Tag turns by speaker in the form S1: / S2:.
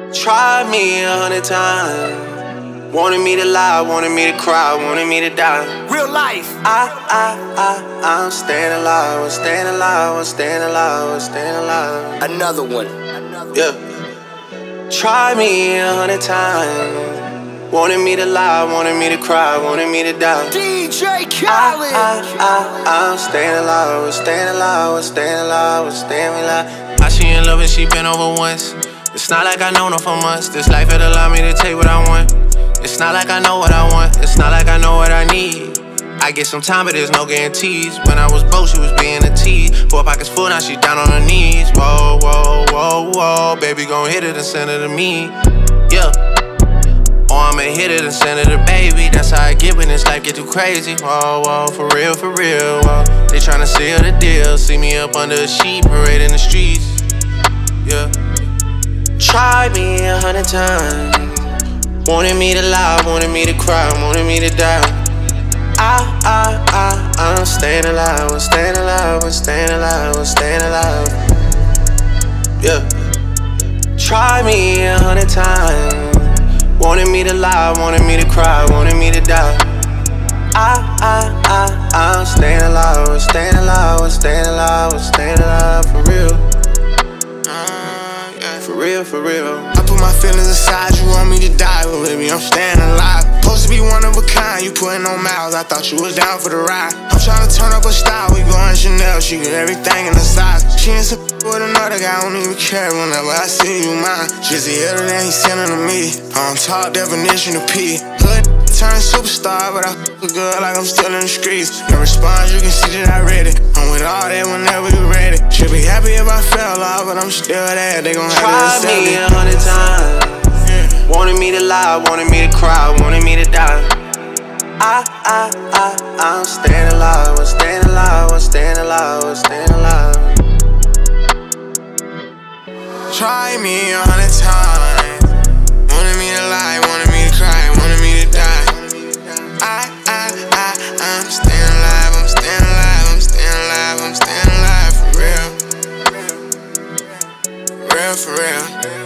S1: Tried me 100 times. Wanted me to lie, wanted me to cry, wanted me to die.
S2: Real life.
S1: I'm staying alive, I'm staying alive, I'm staying alive, I'm staying alive.
S2: Another one.
S1: Yeah. Tried me 100 times. Wanted me to lie, wanted me to cry, wanted me to die.
S2: DJ Khaled.
S1: I'm staying alive, I'm staying alive, I'm staying alive, I'm staying alive. She in love and she been over once. It's not like I know her for months. This life had allowed me to take what I want. It's not like I know what I want. It's not like I know what I need. I get some time, but there's no guarantees. When I was broke, she was being a tease. 4 pockets full, now she down on her knees. Whoa, whoa, whoa, whoa. Baby gon' hit it and send it to me. Yeah. Or I'ma hit it and send it to baby. That's how I get when this life get too crazy. Whoa, whoa, for real, whoa. They tryna seal the deal. See me up under a sheet, parade in the streets. Yeah. Tried me 100 times. Wanted me to lie, wanted me to cry, wanted me to die. I'm staying alive, I'm staying alive, I'm staying alive, I'm staying alive. Yeah. Tried me 100 times. Wanted me to lie, wanted me to cry, wanted me to die. I'm staying alive, I'm staying alive, I'm staying alive, I'm staying alive for real. For real.
S2: I put my feelings aside, you want me to die, but baby, I'm staying alive. Supposed to be one of a kind, you putting on miles, I thought you was down for the ride. I'm trying to turn up a style, we going Chanel, she get everything in the size. She ain't with another guy, I don't even care whenever I see you mine. Just the other day, he sending to me, on top definition of P. Hood turn superstar, but I f*** a good like I'm still in the streets. No response, you can see that I read it. I'm with all that whenever you ready. Should be happy if I fell off, but I'm still there. They gon' have to accept
S1: Tried me
S2: it.
S1: 100 times. Wanted me to lie, wanted me to cry, wanted me to die. I'm staying alive, I'm staying alive, I'm staying alive, I'm staying alive.
S2: Try me 100 times. Wanted me to lie, wanted me to cry, wanted me to die. I'm staying alive, I'm staying alive, I'm staying alive, I'm staying alive for real. For real, for real.